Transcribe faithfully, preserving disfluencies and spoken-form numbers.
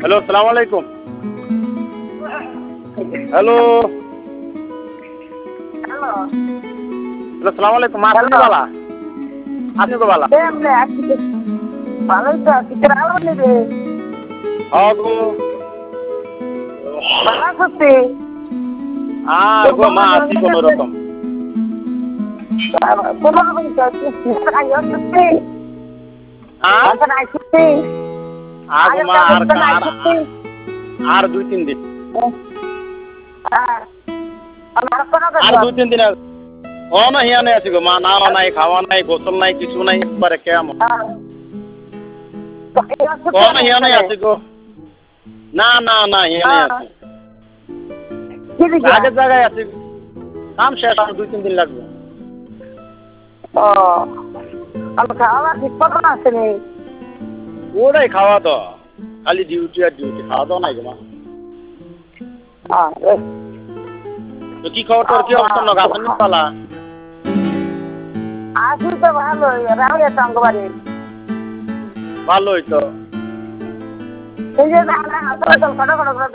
Hello, আসসালামু আলাইকুম। Hello. Hello. Hello, আসসালামু আলাইকুম। আসনি বালা? আসনি তো বালা? কেমনে আছি? ভালোই তো আছি। তোর আলো নেবে? হ্যাঁ গো। ভালো আছিস তুই? আর গো মা আছি কোনো রকম। কোনো রকম চলছে। আর এখন আইছিস তুই? আগো মা আর আগের আর আইছিস তুই? আর দুই তিন দিন। হ্যাঁ। আর কোনো আর কথা? দুই তিন দিন আর ও না হিয়ানে আছি গো মা, নাওয়া নাই, খাওয়া নাই, গোসল নাই, কিছু নাই, একবারে কেমন। ও না হিয়ানে আছি গো। না না না হিয়ানে আছি। আগের জায়গায় আছি। কাম শেষ, আর দুই তিন দিন লাগবে। ও আমি খাওয়া ঠিক মতো আসেনি। ওরাই খাওয়া দাওয়া, খালি ডিউটি আর ডিউটি, খাওয়া দাওয়া নাই গো মা। তো কি খবর তোর, কি অবস্থা? নগা আসেন পালা? আসি তো ভালোই, রাহুল একটা অঙ্ক বাড়ি। ভালোই তো। এই যে না না, খটো খটো